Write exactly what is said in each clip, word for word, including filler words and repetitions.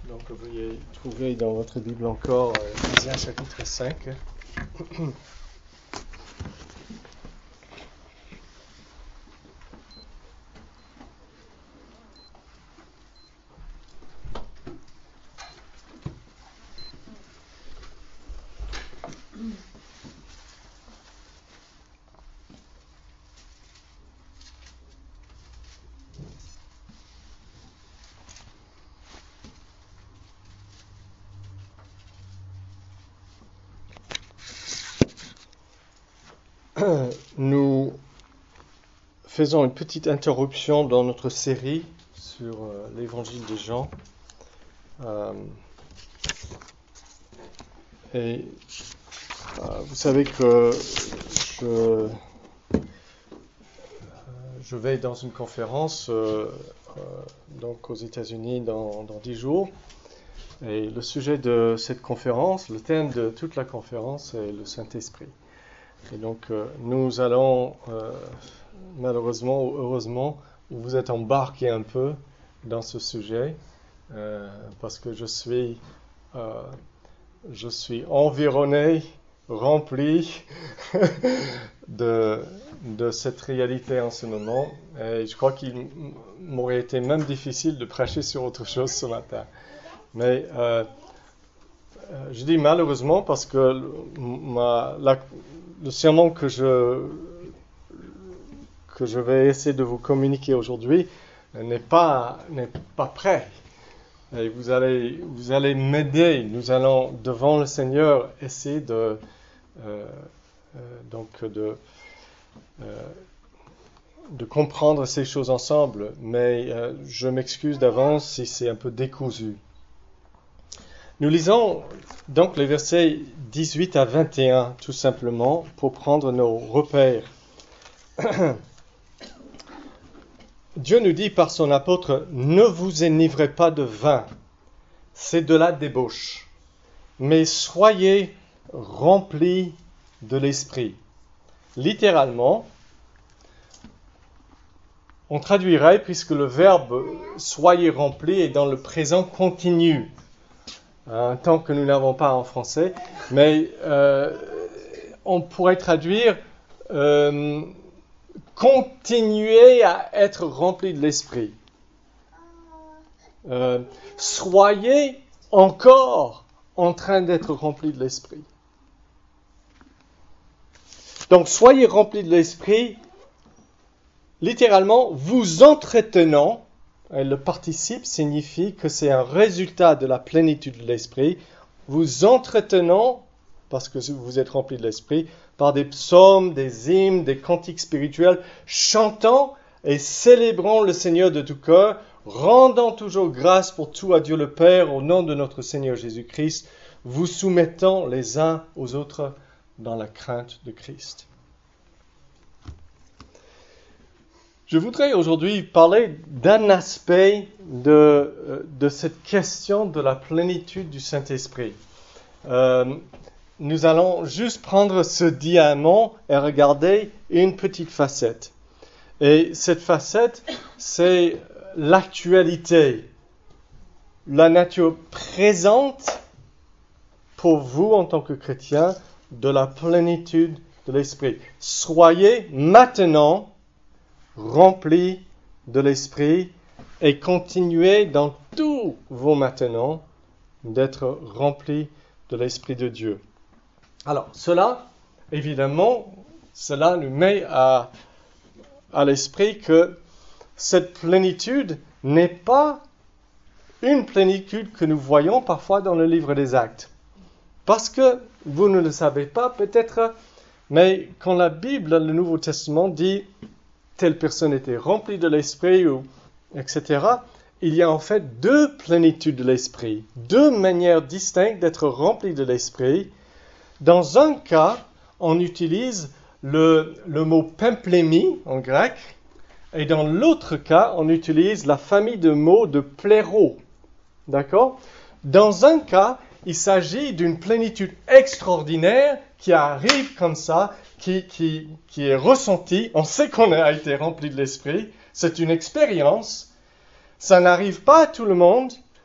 Donc veuillez trouver dans votre Bible encore euh, Éphésiens chapitre cinq. Nous faisons une petite interruption dans notre série sur euh, l'évangile de Jean. Euh, et euh, vous savez que je, euh, je vais dans une conférence euh, euh, donc aux États-Unis dans, dans dix jours. Et le sujet de cette conférence, le thème de toute la conférence est le Saint-Esprit. Et donc, euh, nous allons, euh, malheureusement ou heureusement, vous êtes embarqués un peu dans ce sujet, euh, parce que je suis, euh, je suis environné, rempli de, de cette réalité en ce moment. Et je crois qu'il m'aurait été même difficile de prêcher sur autre chose ce matin. Mais euh, je dis malheureusement parce que ma, la, le sermon que je, que je vais essayer de vous communiquer aujourd'hui n'est pas, n'est pas prêt. Et vous allez, vous allez m'aider. Nous allons, devant le Seigneur, essayer de, euh, euh, donc de, euh, de comprendre ces choses ensemble. Mais euh, je m'excuse d'avance si c'est un peu décousu. Nous lisons donc les versets dix-huit à vingt et un, tout simplement, pour prendre nos repères. Dieu nous dit par son apôtre, « Ne vous enivrez pas de vin, c'est de la débauche, mais soyez remplis de l'esprit. » Littéralement, on traduirait, puisque le verbe « soyez remplis » est dans le présent continu, un temps que nous n'avons pas en français, mais euh, on pourrait traduire euh, « continuez à être remplis de l'esprit euh, ». Soyez encore en train d'être remplis de l'esprit. Donc, soyez remplis de l'esprit, littéralement, vous entretenant. Et le participe signifie que c'est un résultat de la plénitude de l'esprit, vous entretenant, parce que vous êtes rempli de l'esprit, par des psaumes, des hymnes, des cantiques spirituels, chantant et célébrant le Seigneur de tout cœur, rendant toujours grâce pour tout à Dieu le Père au nom de notre Seigneur Jésus-Christ, vous soumettant les uns aux autres dans la crainte de Christ. Je voudrais aujourd'hui parler d'un aspect de, de cette question de la plénitude du Saint-Esprit. Euh, nous allons juste prendre ce diamant et regarder une petite facette. Et cette facette, c'est l'actualité, la nature présente pour vous en tant que chrétien de la plénitude de l'Esprit. Soyez maintenant remplis de l'Esprit et continuez dans tous vos maintenant d'être remplis de l'Esprit de Dieu. Alors, cela, évidemment, cela nous met à, à l'esprit que cette plénitude n'est pas une plénitude que nous voyons parfois dans le livre des Actes. Parce que, vous ne le savez pas peut-être, mais quand la Bible, le Nouveau Testament dit telle personne était remplie de l'Esprit, ou, et cetera, il y a en fait deux plénitudes de l'Esprit, deux manières distinctes d'être rempli de l'Esprit. Dans un cas, on utilise le, le mot pimplémie en grec, et dans l'autre cas, on utilise la famille de mots de pléro. D'accord ? Dans un cas, il s'agit d'une plénitude extraordinaire qui arrive comme ça, qui, qui, qui est ressentie. On sait qu'on a été rempli de l'Esprit. C'est une expérience. Ça n'arrive pas à tout le monde.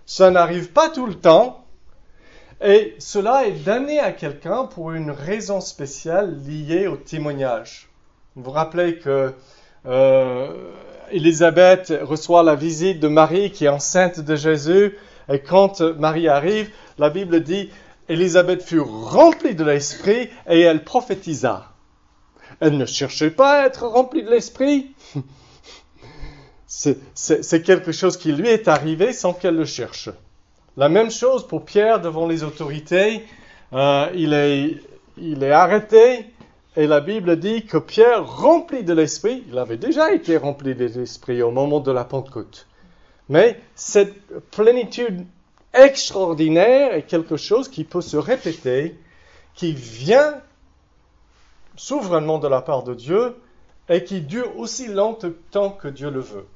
Ça n'arrive pas tout le temps. Et cela est donné à quelqu'un pour une raison spéciale liée au témoignage. Vous vous rappelez que euh, Élisabeth reçoit la visite de Marie qui est enceinte de Jésus. Et quand Marie arrive, la Bible dit, Élisabeth fut remplie de l'Esprit et elle prophétisa. Elle ne cherchait pas à être remplie de l'Esprit. C'est, c'est, c'est quelque chose qui lui est arrivé sans qu'elle le cherche. La même chose pour Pierre devant les autorités. Euh, il, est, il est arrêté et la Bible dit que Pierre, rempli de l'Esprit, il avait déjà été rempli de l'Esprit au moment de la Pentecôte. Mais cette plénitude extraordinaire est quelque chose qui peut se répéter, qui vient souverainement de la part de Dieu et qui dure aussi longtemps que Dieu le veut.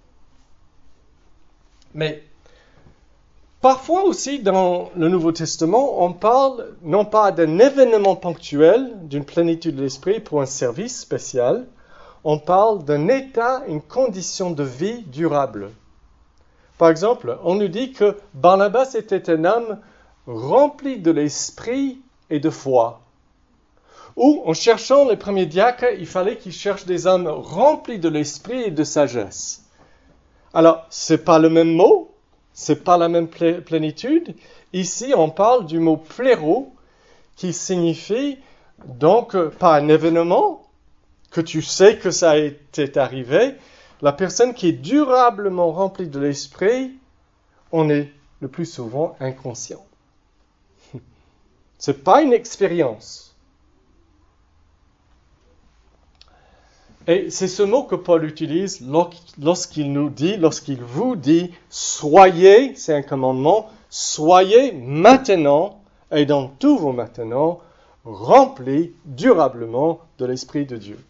Mais parfois aussi dans le Nouveau Testament, on parle non pas d'un événement ponctuel, d'une plénitude de l'esprit pour un service spécial, on parle d'un état, une condition de vie durable. Par exemple, on nous dit que Barnabas était un homme rempli de l'esprit et de foi. Ou, en cherchant les premiers diacres, il fallait qu'ils cherchent des hommes remplis de l'esprit et de sagesse. Alors, ce n'est pas le même mot, ce n'est pas la même plénitude. Ici, on parle du mot pléro, qui signifie donc pas un événement, que tu sais que ça a été arrivé. La personne qui est durablement remplie de l'esprit, on est le plus souvent inconscient. Ce n'est pas une expérience. Et c'est ce mot que Paul utilise lorsqu'il nous dit, lorsqu'il vous dit, soyez, c'est un commandement, soyez maintenant, et dans tous vos maintenant, remplis durablement de l'Esprit de Dieu.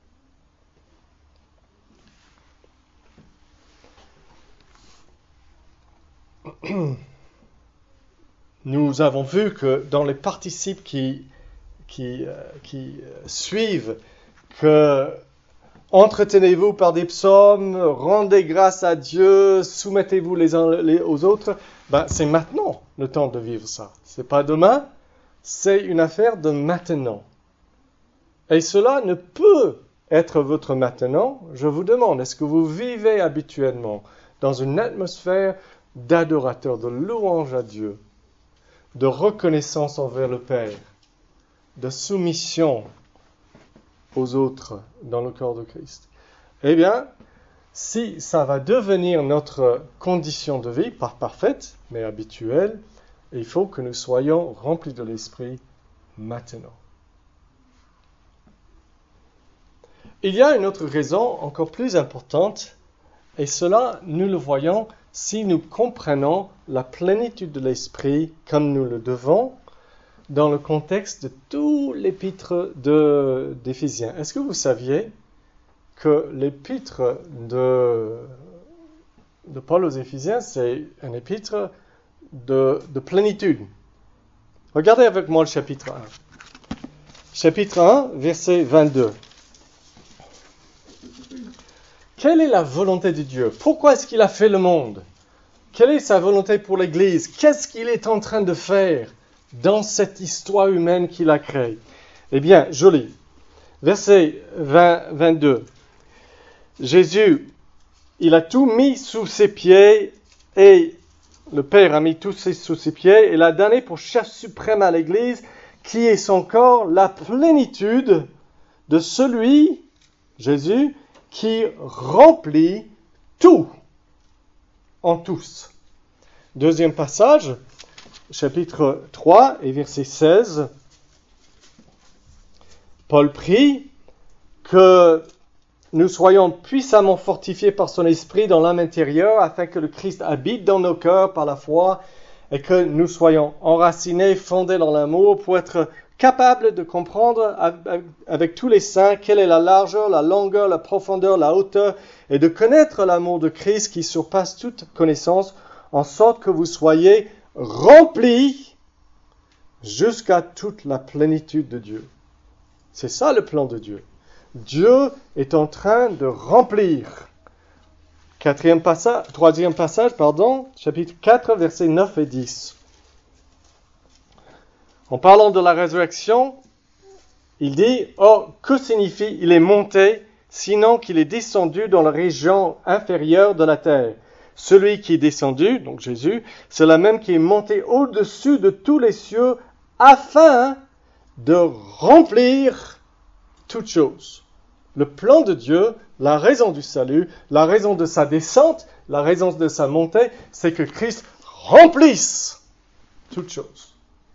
Nous avons vu que dans les participes qui, qui, euh, qui euh, suivent, que entretenez-vous par des psaumes, rendez grâce à Dieu, soumettez-vous les uns aux autres, ben, c'est maintenant le temps de vivre ça. C'est pas demain, c'est une affaire de maintenant. Et cela ne peut être votre maintenant. Je vous demande, est-ce que vous vivez habituellement dans une atmosphère d'adorateur, de louange à Dieu, de reconnaissance envers le Père, de soumission aux autres dans le corps de Christ? Eh bien, si ça va devenir notre condition de vie, pas parfaite, mais habituelle, il faut que nous soyons remplis de l'Esprit maintenant. Il y a une autre raison encore plus importante, et cela, nous le voyons si nous comprenons la plénitude de l'Esprit comme nous le devons dans le contexte de tout l'épître de, d'Éphésiens. Est-ce que vous saviez que l'épître de, de Paul aux Éphésiens, c'est un épître de, de plénitude? Regardez avec moi le chapitre un. Chapitre un, verset vingt-deux. Quelle est la volonté de Dieu? Pourquoi est-ce qu'il a fait le monde? Quelle est sa volonté pour l'Église? Qu'est-ce qu'il est en train de faire dans cette histoire humaine qu'il a créée? Eh bien, joli. Verset vingt, vingt-deux. Jésus, il a tout mis sous ses pieds et le Père a mis tout sous ses pieds et l'a donné pour chef suprême à l'Église qui est son corps, la plénitude de celui, Jésus, qui remplit tout en tous. Deuxième passage, chapitre trois et verset seize. Paul prie que nous soyons puissamment fortifiés par son esprit dans l'âme intérieure afin que le Christ habite dans nos cœurs par la foi et que nous soyons enracinés, fondés dans l'amour pour être capables de comprendre avec tous les saints quelle est la largeur, la longueur, la profondeur, la hauteur et de connaître l'amour de Christ qui surpasse toute connaissance en sorte que vous soyez remplis jusqu'à toute la plénitude de Dieu. C'est ça le plan de Dieu. Dieu est en train de remplir Quatrième passage, troisième passage, pardon, chapitre quatre, versets neuf et dix. En parlant de la résurrection, il dit, « Oh, que signifie il est monté, sinon qu'il est descendu dans la région inférieure de la terre. Celui qui est descendu, donc Jésus, c'est le même qui est monté au-dessus de tous les cieux afin de remplir toutes choses. » Le plan de Dieu, la raison du salut, la raison de sa descente, la raison de sa montée, c'est que Christ remplisse toutes choses.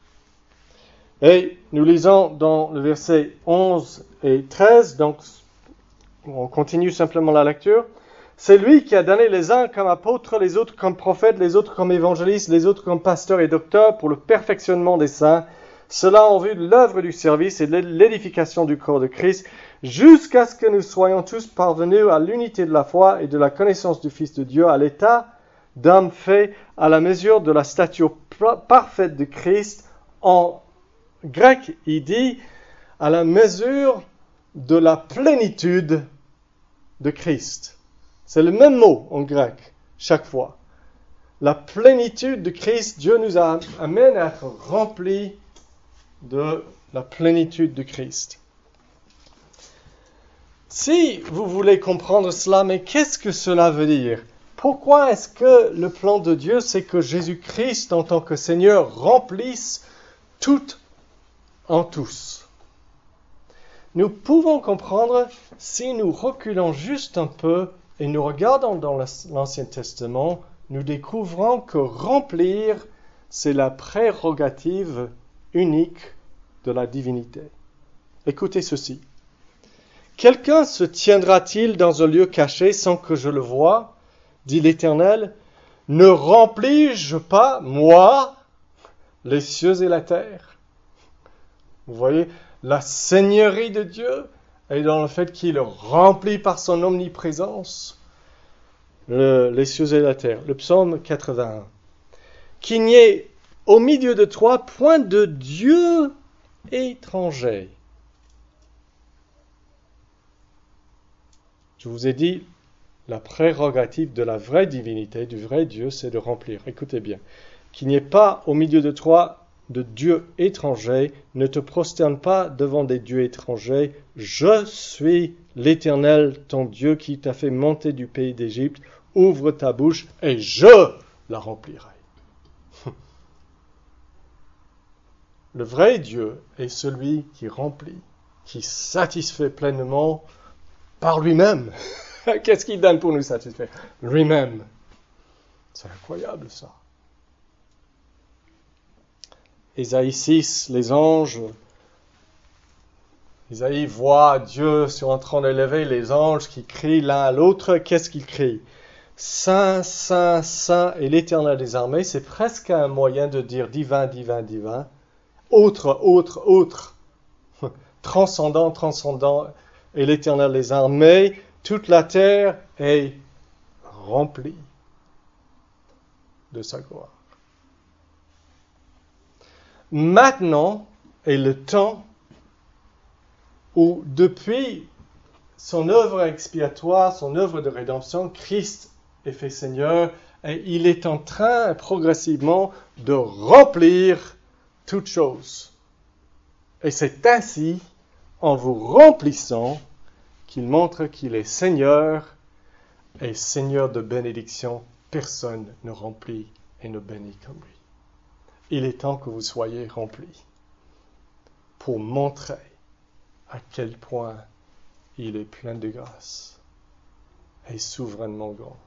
Et nous lisons dans le verset onze et treize, donc on continue simplement la lecture. C'est lui qui a donné les uns comme apôtres, les autres comme prophètes, les autres comme évangélistes, les autres comme pasteurs et docteurs pour le perfectionnement des saints. Cela en vue de l'œuvre du service et de l'édification du corps de Christ, jusqu'à ce que nous soyons tous parvenus à l'unité de la foi et de la connaissance du Fils de Dieu, à l'état d'homme fait à la mesure de la stature parfaite de Christ. En grec, il dit à la mesure de la plénitude de Christ. C'est le même mot en grec, chaque fois. La plénitude de Christ, Dieu nous a, amène à être remplis de la plénitude de Christ. Si vous voulez comprendre cela, mais qu'est-ce que cela veut dire? Pourquoi est-ce que le plan de Dieu, c'est que Jésus-Christ, en tant que Seigneur, remplisse tout en tous? Nous pouvons comprendre si nous reculons juste un peu et nous regardons dans l'Ancien Testament, nous découvrons que remplir, c'est la prérogative unique de la divinité. Écoutez ceci. Quelqu'un se tiendra-t-il dans un lieu caché sans que je le voie, dit l'Éternel, ne remplis-je pas, moi, les cieux et la terre? Vous voyez, la seigneurie de Dieu est dans le fait qu'il remplit par son omniprésence le, les cieux et la terre. Le psaume quatre-vingt-un. Qu'il n'y ait au milieu de toi point de Dieu étranger. Je vous ai dit, la prérogative de la vraie divinité, du vrai Dieu, c'est de remplir. Écoutez bien. Qu'il n'y ait pas au milieu de toi de dieux étrangers, ne te prosterne pas devant des dieux étrangers. Je suis l'Éternel, ton Dieu, qui t'a fait monter du pays d'Égypte. Ouvre ta bouche et je la remplirai. Le vrai Dieu est celui qui remplit, qui satisfait pleinement par lui-même. Qu'est-ce qu'il donne pour nous satisfaire? Lui-même. C'est incroyable ça. Ésaïe six, les anges, Ésaïe voit Dieu sur en train d'élever les anges qui crient l'un à l'autre. Qu'est-ce qu'ils crient? Saint, Saint, Saint et l'Éternel des armées. C'est presque un moyen de dire divin, divin, divin. Autre, autre, autre. Transcendant, transcendant et l'Éternel des armées. Toute la terre est remplie de sa gloire. Maintenant est le temps où, depuis son œuvre expiatoire, son œuvre de rédemption, Christ est fait Seigneur et il est en train progressivement de remplir toutes choses. Et c'est ainsi, en vous remplissant, qu'il montre qu'il est Seigneur et Seigneur de bénédiction. Personne ne remplit et ne bénit comme lui. Il est temps que vous soyez remplis pour montrer à quel point il est plein de grâce et souverainement grand.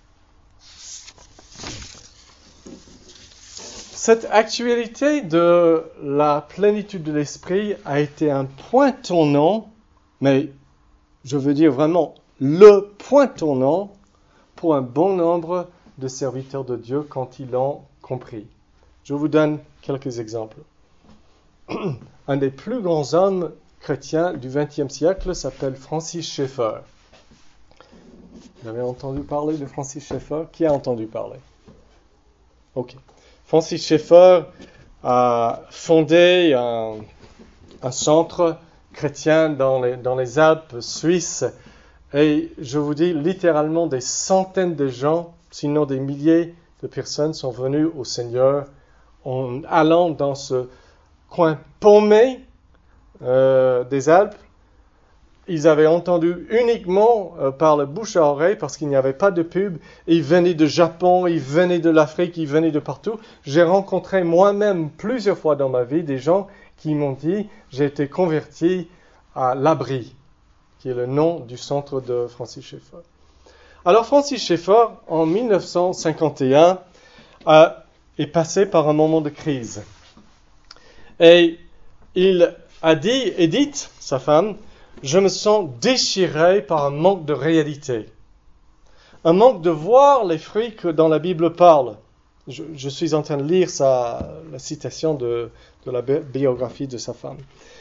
Cette actualité de la plénitude de l'Esprit a été un point tournant, mais je veux dire vraiment le point tournant pour un bon nombre de serviteurs de Dieu quand ils l'ont compris. Je vous donne quelques exemples. Un des plus grands hommes chrétiens du vingtième siècle s'appelle Francis Schaeffer. Vous avez entendu parler de Francis Schaeffer? Qui a entendu parler? Ok. Francis Schaeffer a fondé un, un centre chrétien dans les, dans les Alpes suisses Et je vous dis, littéralement, des centaines de gens, sinon des milliers de personnes sont venues au Seigneur en allant dans ce coin paumé euh, des Alpes. Ils avaient entendu uniquement euh, par le bouche à oreille parce qu'il n'y avait pas de pub. Ils venaient de Japon, ils venaient de l'Afrique, ils venaient de partout. J'ai rencontré moi-même plusieurs fois dans ma vie des gens qui m'ont dit « J'ai été converti à l'Abri », qui est le nom du centre de Francis Schaeffer. Alors Francis Schaeffer, en mille neuf cent cinquante et un, a, est passé par un moment de crise. Et il a dit, Edith, sa femme, « Je me sens déchiré par un manque de réalité. Un manque de voir les fruits que dans la Bible parle. » Je, je suis en train de lire sa, la citation de, de la biographie de sa femme.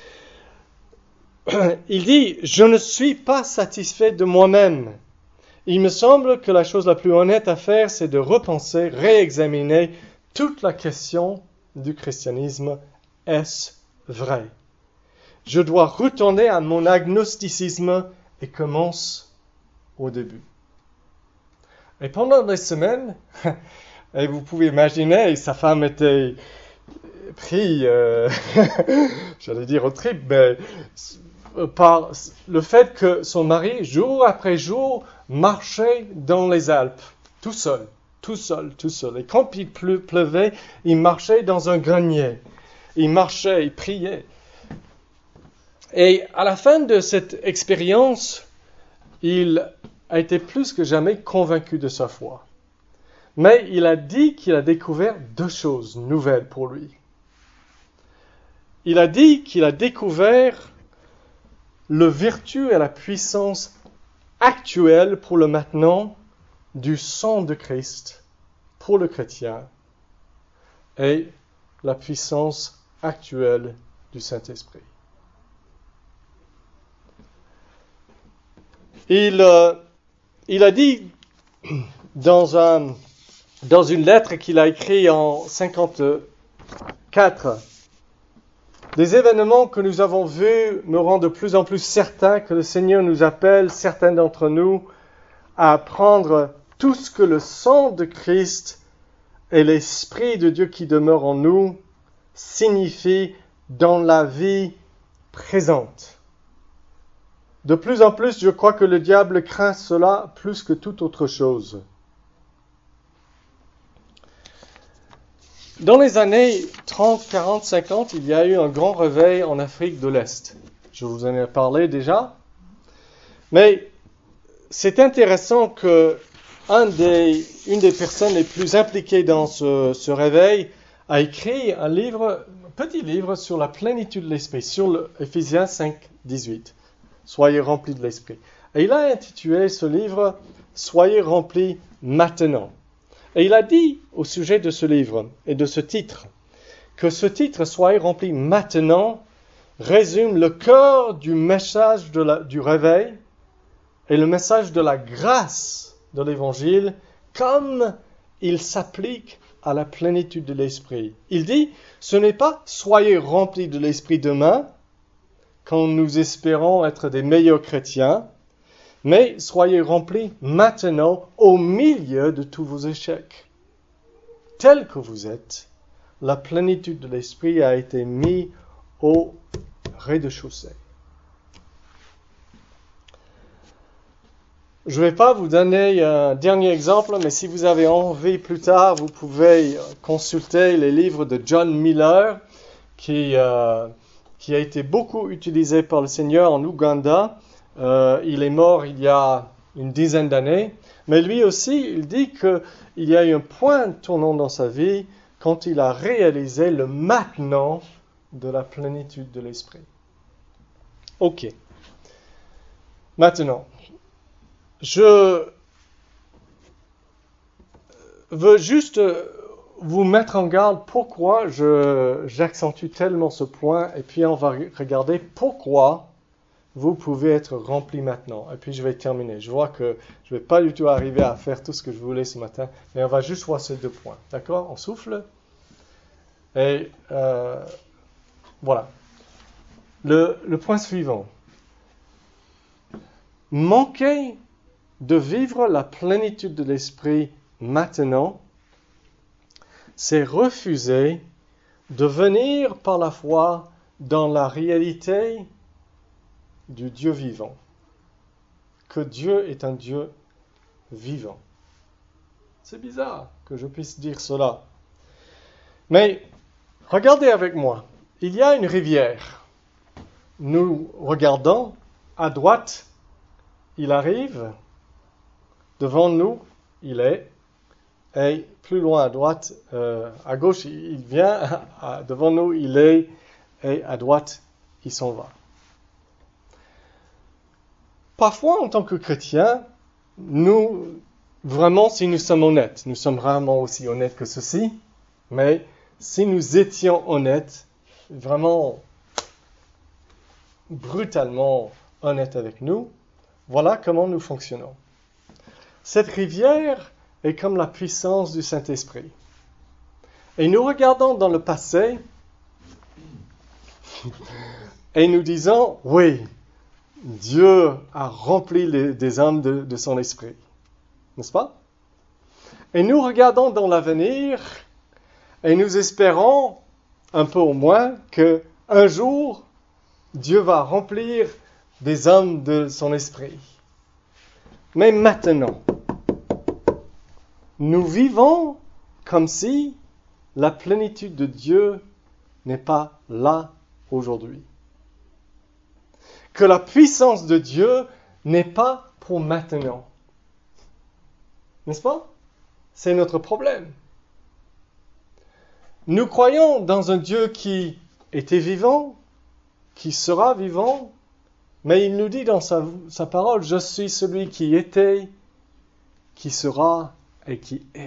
Il dit « Je ne suis pas satisfait de moi-même. Il me semble que la chose la plus honnête à faire, c'est de repenser, réexaminer toute la question du christianisme. Est-ce vrai ? Je dois retourner à mon agnosticisme et commence au début. » Et pendant des semaines, et vous pouvez imaginer, sa femme était prise, euh, j'allais dire au trip, mais par le fait que son mari, jour après jour, marchait dans les Alpes, tout seul, tout seul, tout seul. Et quand il pleuvait, il marchait dans un grenier. Il marchait, il priait. Et à la fin de cette expérience, il a été plus que jamais convaincu de sa foi. Mais il a dit qu'il a découvert deux choses nouvelles pour lui. Il a dit qu'il a découvert le vertu et la puissance actuelle pour le maintenant du sang de Christ pour le chrétien et la puissance actuelle du Saint-Esprit. Il, euh, il a dit dans, un, dans une lettre qu'il a écrite en cinquante-quatre, « Les événements que nous avons vus me rendent de plus en plus certain que le Seigneur nous appelle, certains d'entre nous, à prendre tout ce que le sang de Christ et l'Esprit de Dieu qui demeure en nous signifient dans la vie présente. De plus en plus, je crois que le diable craint cela plus que toute autre chose. » Dans les années trente, quarante, cinquante, il y a eu un grand réveil en Afrique de l'Est. Je vous en ai parlé déjà. Mais c'est intéressant que un des, une des personnes les plus impliquées dans ce, ce réveil a écrit un livre, un petit livre sur la plénitude de l'Esprit, sur le Éphésiens cinq, dix-huit. Soyez remplis de l'Esprit. Et il a intitulé ce livre « Soyez remplis maintenant ». Et il a dit au sujet de ce livre et de ce titre que ce titre « Soyez remplis maintenant » résume le cœur du message de la, du réveil et le message de la grâce de l'Évangile comme il s'applique à la plénitude de l'Esprit. Il dit « Ce n'est pas « Soyez remplis de l'Esprit demain » quand nous espérons être des meilleurs chrétiens, mais soyez remplis maintenant au milieu de tous vos échecs. Tel que vous êtes, la plénitude de l'Esprit a été mise au rez-de-chaussée. Je ne vais pas vous donner un dernier exemple, mais si vous avez envie plus tard, vous pouvez consulter les livres de John Miller, qui, euh, qui a été beaucoup utilisé par le Seigneur en Ouganda. Euh, il est mort il y a une dizaine d'années, mais lui aussi, il dit qu'il y a eu un point tournant dans sa vie quand il a réalisé le maintenant de la plénitude de l'Esprit. Ok. Maintenant, je veux juste vous mettre en garde pourquoi je, j'accentue tellement ce point, et puis on va regarder pourquoi vous pouvez être rempli maintenant. Et puis je vais terminer. Je vois que je ne vais pas du tout arriver à faire tout ce que je voulais ce matin, mais on va juste voir ces deux points. D'accord ? On souffle. Et euh, voilà. Le, le point suivant. manquer de vivre la plénitude de l'Esprit maintenant, c'est refuser de venir par la foi dans la réalité du Dieu vivant. Que Dieu est un Dieu vivant. C'est bizarre que je puisse dire cela. Mais regardez avec moi, il y a une rivière. Nous regardons à droite, il arrive, devant nous, il est, et plus loin à droite, euh, à gauche, il vient, à, devant nous, il est, et à droite, il s'en va. Parfois, en tant que chrétiens, nous, vraiment, si nous sommes honnêtes, nous sommes rarement aussi honnêtes que ceci, mais si nous étions honnêtes, vraiment brutalement honnêtes avec nous, voilà comment nous fonctionnons. Cette rivière est comme la puissance du Saint-Esprit. Et nous regardons dans le passé et nous disons, oui, Dieu a rempli les, des hommes de, de son esprit. N'est-ce pas? Et nous regardons dans l'avenir et nous espérons, un peu au moins, qu'un jour, Dieu va remplir des hommes de son esprit. Mais maintenant, nous vivons comme si la plénitude de Dieu n'est pas là aujourd'hui. Que la puissance de Dieu n'est pas pour maintenant. N'est-ce pas? C'est notre problème. Nous croyons dans un Dieu qui était vivant, qui sera vivant, mais il nous dit dans sa, sa parole, « Je suis celui qui était, qui sera et qui est. »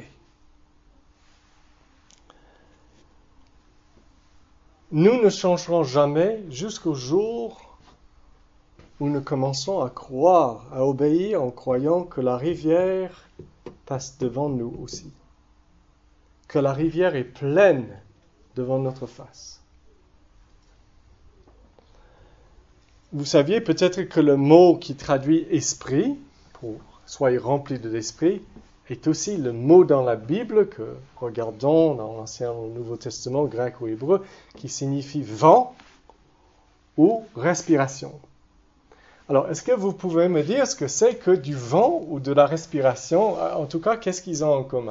Nous ne changerons jamais jusqu'au jour où nous commençons à croire, à obéir en croyant que la rivière passe devant nous aussi. Que la rivière est pleine devant notre face. Vous saviez peut-être que le mot qui traduit esprit, pour soyez remplis de l'esprit, est aussi le mot dans la Bible que regardons dans l'Ancien et le Nouveau Testament, grec ou hébreu, qui signifie vent ou respiration. Alors, est-ce que vous pouvez me dire ce que c'est que du vent ou de la respiration? En tout cas, qu'est-ce qu'ils ont en commun?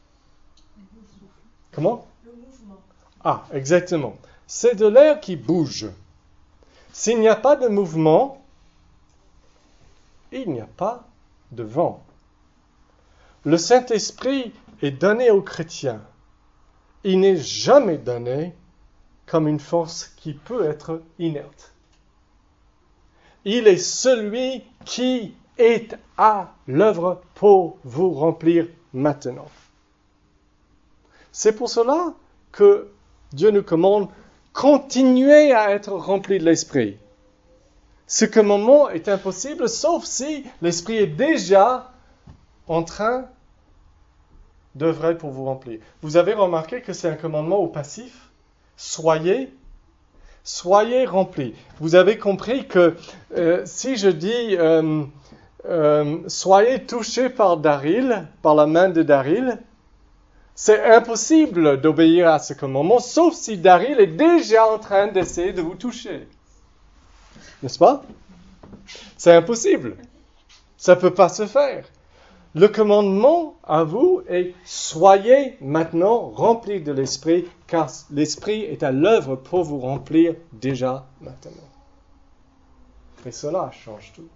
Comment? Le mouvement. Ah, exactement. C'est de l'air qui bouge. S'il n'y a pas de mouvement, il n'y a pas de vent. Le Saint-Esprit est donné aux chrétiens. Il n'est jamais donné comme une force qui peut être inerte. Il est celui qui est à l'œuvre pour vous remplir maintenant. C'est pour cela que Dieu nous commande continuez à être remplis de l'Esprit. Ce que moment est impossible, sauf si l'Esprit est déjà en train d'œuvrer pour vous remplir. Vous avez remarqué que c'est un commandement au passif. Soyez, soyez remplis. Vous avez compris que euh, si je dis euh, euh, soyez touchés par Daryl, par la main de Daryl, c'est impossible d'obéir à ce commandement, sauf si Daryl est déjà en train d'essayer de vous toucher. N'est-ce pas? C'est impossible. Ça ne peut pas se faire. Le commandement à vous est « Soyez maintenant remplis de l'Esprit, car l'Esprit est à l'œuvre pour vous remplir déjà maintenant. » Et cela change tout.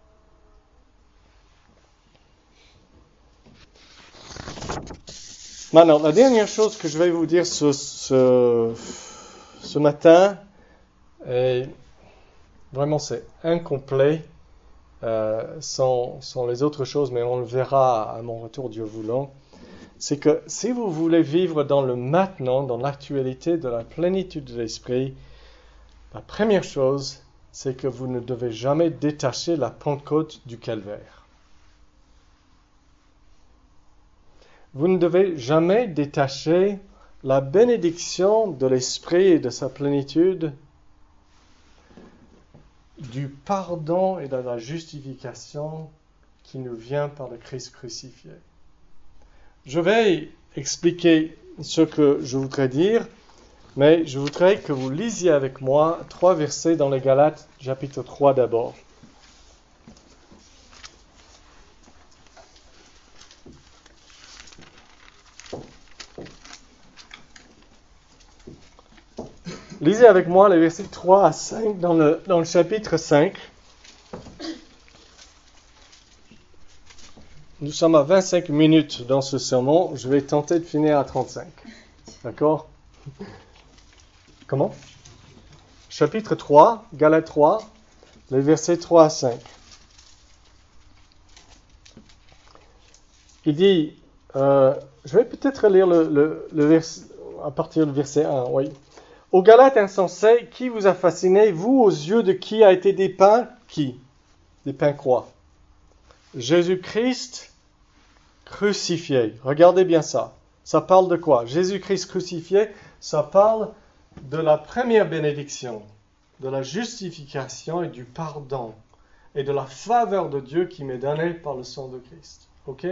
Maintenant, la dernière chose que je vais vous dire ce, ce, ce matin, est, vraiment c'est incomplet euh, sans, sans les autres choses, mais on le verra à mon retour, Dieu voulant, c'est que si vous voulez vivre dans le maintenant, dans l'actualité de la plénitude de l'Esprit, la première chose, c'est que vous ne devez jamais détacher la Pentecôte du calvaire. Vous ne devez jamais détacher la bénédiction de l'Esprit et de sa plénitude du pardon et de la justification qui nous vient par le Christ crucifié. Je vais expliquer ce que je voudrais dire, mais je voudrais que vous lisiez avec moi trois versets dans les Galates, chapitre trois d'abord. Lisez avec moi les versets trois à cinq dans le, dans le chapitre cinq. Nous sommes à vingt-cinq minutes dans ce sermon. Je vais tenter de finir à trente-cinq. D'accord? Comment? Chapitre trois, Galates trois, les versets trois à cinq. Il dit, euh, je vais peut-être lire le, le, le vers, à partir du verset un, oui. Aux Galates insensés, qui vous a fasciné, vous aux yeux de qui a été dépeint? Qui? Dépeint quoi? Jésus-Christ crucifié. Regardez bien ça. Ça parle de quoi? Jésus-Christ crucifié, ça parle de la première bénédiction, de la justification et du pardon, et de la faveur de Dieu qui m'est donnée par le sang de Christ. Ok?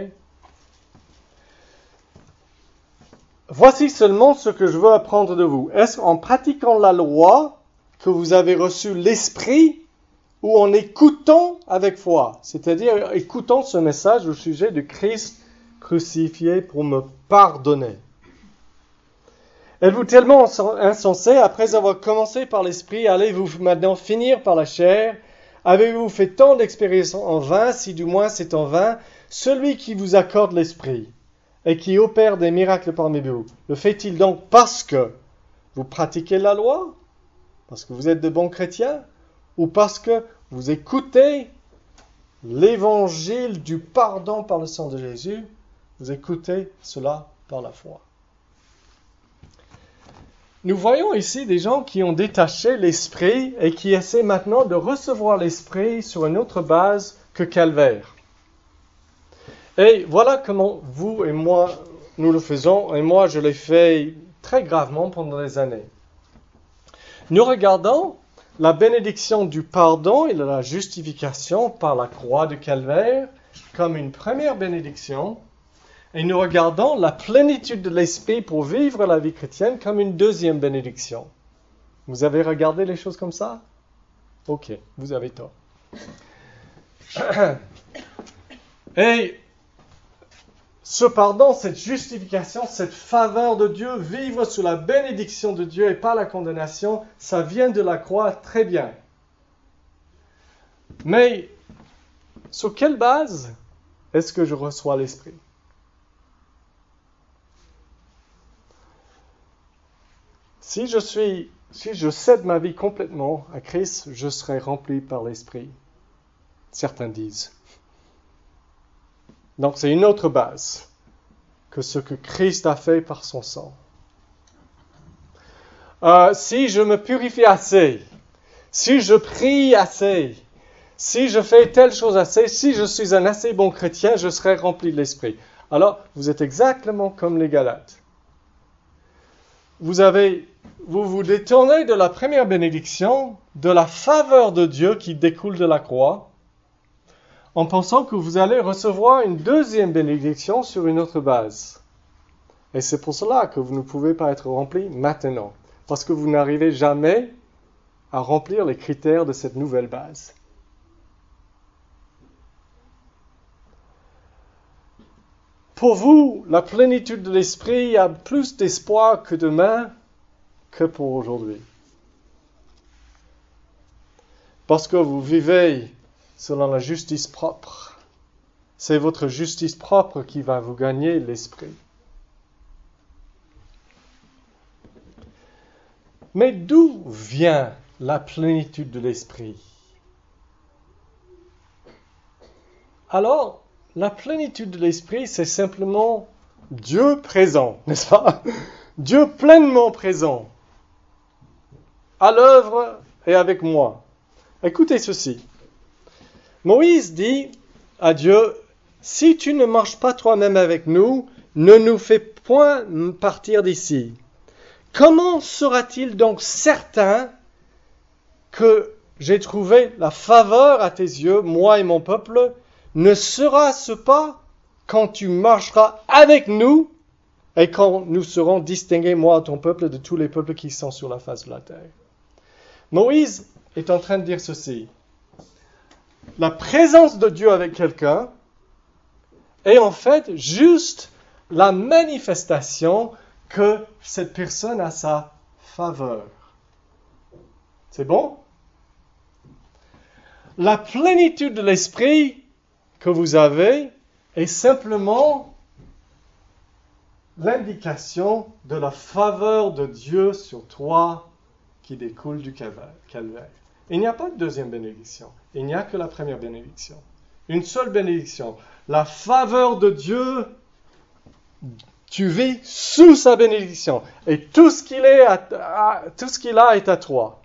Voici seulement ce que je veux apprendre de vous. Est-ce en pratiquant la loi que vous avez reçu l'Esprit ou en écoutant avec foi? C'est-à-dire écoutant ce message au sujet de Christ crucifié pour me pardonner. Êtes-vous tellement insensé, après avoir commencé par l'Esprit, allez-vous maintenant finir par la chair? Avez-vous fait tant d'expériences en vain, si du moins c'est en vain, celui qui vous accorde l'Esprit et qui opère des miracles parmi vous, le fait-il donc parce que vous pratiquez la loi, parce que vous êtes de bons chrétiens, ou parce que vous écoutez l'évangile du pardon par le sang de Jésus, vous écoutez cela par la foi. Nous voyons ici des gens qui ont détaché l'Esprit et qui essaient maintenant de recevoir l'Esprit sur une autre base que Calvaire. Et voilà comment vous et moi, nous le faisons, et moi je l'ai fait très gravement pendant des années. Nous regardons la bénédiction du pardon et de la justification par la croix de Calvaire comme une première bénédiction, et nous regardons la plénitude de l'Esprit pour vivre la vie chrétienne comme une deuxième bénédiction. Vous avez regardé les choses comme ça? Ok, vous avez tort. Et ce pardon, cette justification, cette faveur de Dieu, vivre sous la bénédiction de Dieu et pas la condamnation, ça vient de la croix, très bien. Mais sur quelle base est-ce que je reçois l'Esprit? Si je suis, si je cède ma vie complètement à Christ, je serai rempli par l'Esprit. Certains disent. Donc c'est une autre base que ce que Christ a fait par son sang. Euh, si je me purifie assez, si je prie assez, si je fais telle chose assez, si je suis un assez bon chrétien, je serai rempli de l'Esprit. Alors, vous êtes exactement comme les Galates. Vous avez, vous vous détournez de la première bénédiction, de la faveur de Dieu qui découle de la croix, en pensant que vous allez recevoir une deuxième bénédiction sur une autre base. Et c'est pour cela que vous ne pouvez pas être rempli maintenant, parce que vous n'arrivez jamais à remplir les critères de cette nouvelle base. Pour vous, la plénitude de l'Esprit a plus d'espoir que demain que pour aujourd'hui. Parce que vous vivez selon la justice propre. C'est votre justice propre qui va vous gagner l'Esprit. Mais d'où vient la plénitude de l'Esprit? Alors, la plénitude de l'Esprit, c'est simplement Dieu présent, n'est-ce pas? Dieu pleinement présent, à l'œuvre et avec moi. Écoutez ceci. Moïse dit à Dieu, « Si tu ne marches pas toi-même avec nous, ne nous fais point partir d'ici. Comment sera-t-il donc certain que j'ai trouvé la faveur à tes yeux, moi et mon peuple, ne sera-ce pas quand tu marcheras avec nous et quand nous serons distingués, moi et ton peuple, de tous les peuples qui sont sur la face de la terre. Moïse est en train de dire ceci. La présence de Dieu avec quelqu'un est en fait juste la manifestation que cette personne a sa faveur. C'est bon? La plénitude de l'esprit que vous avez est simplement l'indication de la faveur de Dieu sur toi qui découle du calvaire. Il n'y a pas de deuxième bénédiction. Il n'y a que la première bénédiction. Une seule bénédiction. La faveur de Dieu, tu vis sous sa bénédiction. Et tout ce qu'il est à, à, tout ce qu'il a est à toi.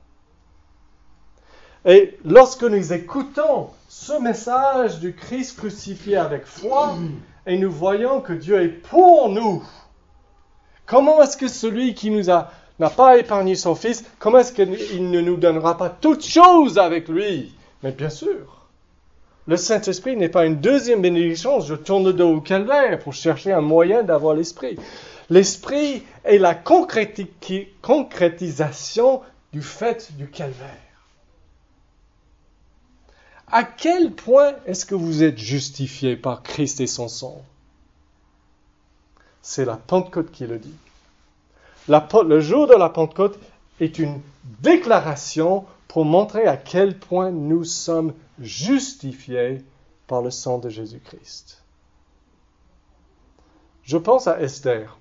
Et lorsque nous écoutons ce message du Christ crucifié avec foi, et nous voyons que Dieu est pour nous, comment est-ce que celui qui nous a, n'a pas épargné son Fils, comment est-ce qu'il ne nous donnera pas toutes choses avec lui? Mais bien sûr, le Saint-Esprit n'est pas une deuxième bénédiction, je tourne le dos au calvaire pour chercher un moyen d'avoir l'Esprit. L'Esprit est la concréti- concrétisation du fait du calvaire. À quel point est-ce que vous êtes justifiés par Christ et son sang? C'est la Pentecôte qui le dit. La, le jour de la Pentecôte est une déclaration pour montrer à quel point nous sommes justifiés par le sang de Jésus-Christ. Je pense à Esther,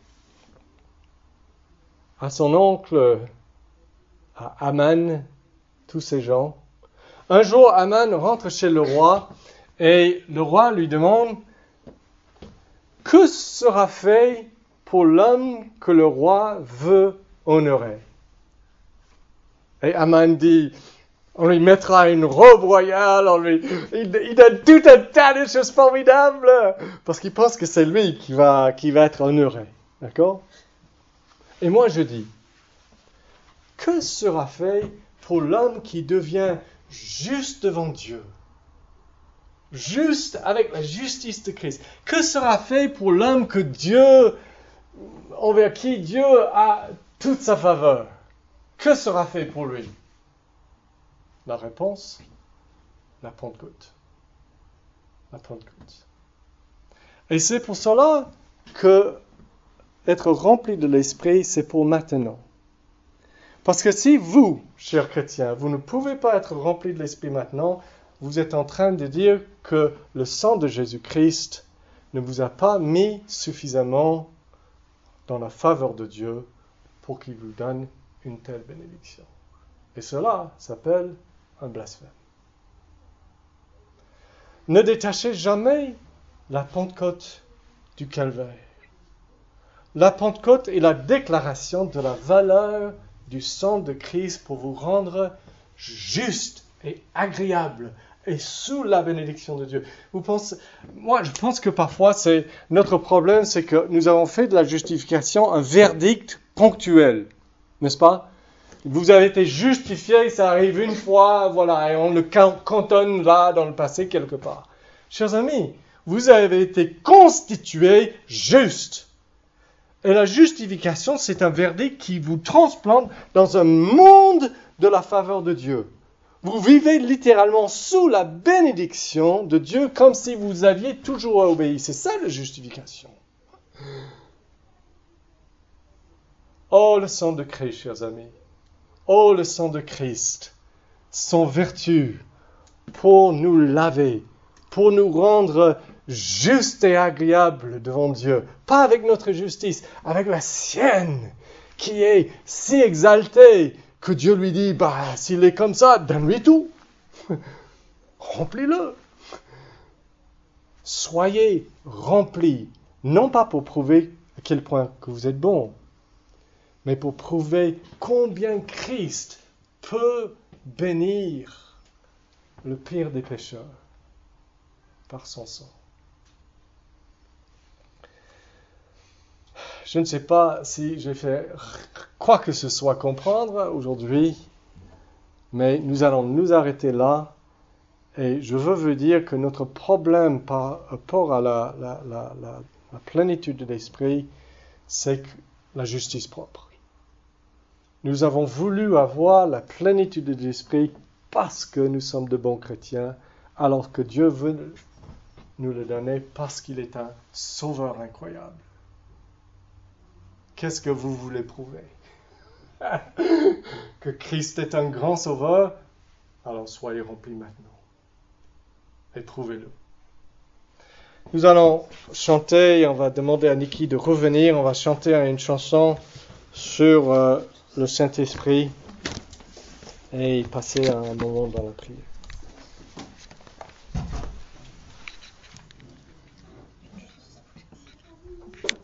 à son oncle, à Aman, tous ces gens. Un jour, Aman rentre chez le roi et le roi lui demande « Que sera fait pour l'homme que le roi veut honorer ?» Et Aman dit « On lui mettra une robe royale, on lui, il, il donne tout un tas de choses formidables parce qu'il pense que c'est lui qui va, qui va être honoré. » D'accord ? Et moi je dis « Que sera fait pour l'homme qui devient juste devant Dieu, juste avec la justice de Christ. Que sera fait pour l'homme que Dieu, envers qui Dieu a toute sa faveur? Que sera fait pour lui? La réponse, la Pentecôte. La Pentecôte. Et c'est pour cela que être rempli de l'Esprit, c'est pour maintenant. Parce que si vous, chers chrétiens, vous ne pouvez pas être remplis de l'Esprit maintenant, vous êtes en train de dire que le sang de Jésus-Christ ne vous a pas mis suffisamment dans la faveur de Dieu pour qu'il vous donne une telle bénédiction. Et cela s'appelle un blasphème. Ne détachez jamais la Pentecôte du calvaire. La Pentecôte est la déclaration de la valeur du sang de Christ pour vous rendre juste et agréable et sous la bénédiction de Dieu. Vous pensez, moi, je pense que parfois, c'est notre problème, c'est que nous avons fait de la justification un verdict ponctuel, n'est-ce pas? Vous avez été justifié, ça arrive une fois, voilà, et on le cantonne là dans le passé quelque part. Chers amis, vous avez été constitués justes. Et la justification, c'est un verdict qui vous transplante dans un monde de la faveur de Dieu. Vous vivez littéralement sous la bénédiction de Dieu comme si vous aviez toujours obéi. C'est ça la justification. Oh, le sang de Christ, chers amis. Oh, le sang de Christ. Son vertu pour nous laver, pour nous rendre juste et agréable devant Dieu. Pas avec notre justice, avec la sienne, qui est si exaltée que Dieu lui dit, bah, s'il est comme ça, donne-lui tout. Remplis-le. Soyez remplis, non pas pour prouver à quel point que vous êtes bon, mais pour prouver combien Christ peut bénir le pire des pécheurs par son sang. Je ne sais pas si j'ai fait quoi que ce soit comprendre aujourd'hui, Mais nous allons nous arrêter là. Et je veux vous dire que notre problème par rapport à la, la, la, la, la plénitude de l'esprit, c'est la justice propre. Nous avons voulu avoir la plénitude de l'esprit parce que nous sommes de bons chrétiens, alors que Dieu veut nous le donner parce qu'il est un sauveur incroyable. Qu'est-ce que vous voulez prouver? Que Christ est un grand sauveur? Alors soyez remplis maintenant. Et prouvez-le. Nous allons chanter, on va demander à Niki de revenir, on va chanter une chanson sur euh, le Saint-Esprit et passer un moment dans la prière.